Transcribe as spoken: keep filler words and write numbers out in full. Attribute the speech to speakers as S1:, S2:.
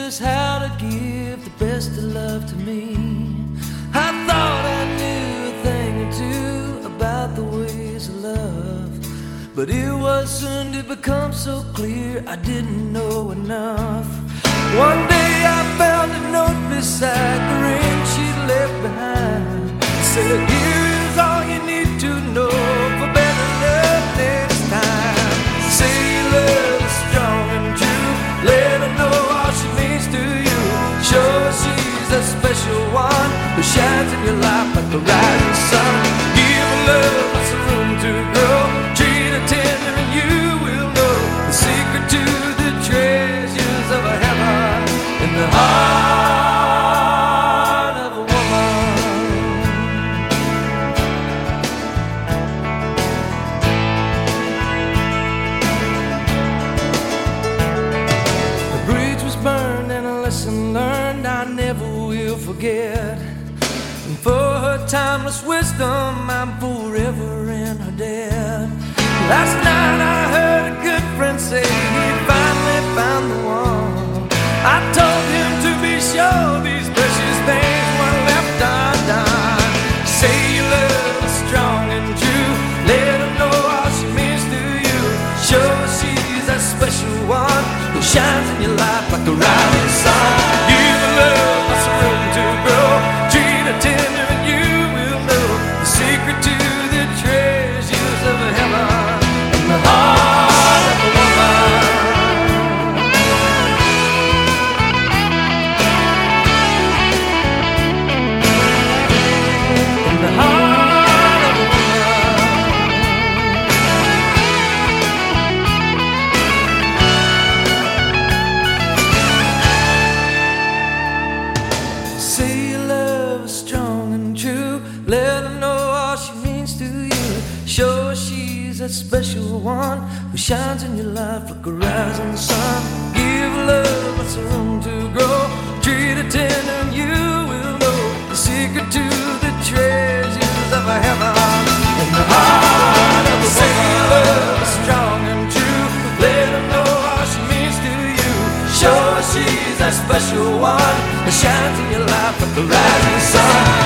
S1: just how to give the best of love to me. I thought I knew a thing or two about the ways of love, but it was soon to become so clear I didn't know enough. One day I found a note beside the ring she'd left behind. It said, here is all you need to know for better love next time. Say your love is strong and true, let her know all she means to you. Show her she's a special one who shines in your life like the rising sun. Give her love lots of room to grow, treat her tender and you will know the secret to the treasures of a heaven in the heart of a woman. The bridge was burned and a lesson learned I never will forget. And for her timeless wisdom I'm forever in her debt. Last night I heard a good friend say he finally found the one. I told him to be sure these precious things weren't left undone. Say your love is strong and true, let her know all she means to you. Show her she's that special one who shines in your life like the rising sun. Give her love lots of room to grow, treat her tender and you will know the secret to the treasures of heaven in the heart of a woman. In the heart of a woman. Say your love is strong and true, let her know all she means to you. Show her she's that special one who shines in your life like a rising sun. Give her love lots of room to grow, treat her tender and you will know the secret to the treasures of a heaven in the heart of a woman. Say your love is strong and true, let her know all she means to you. Show her she's that special one who shines in your life like the rising sun.